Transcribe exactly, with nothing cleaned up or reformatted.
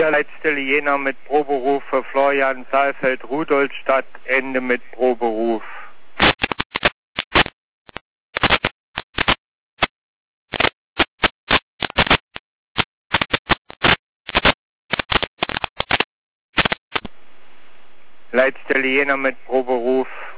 Ja, Leitstelle Jena mit Proberuf für Florian Saalfeld, Rudolstadt, Ende mit Proberuf. Leitstelle Jena mit Proberuf.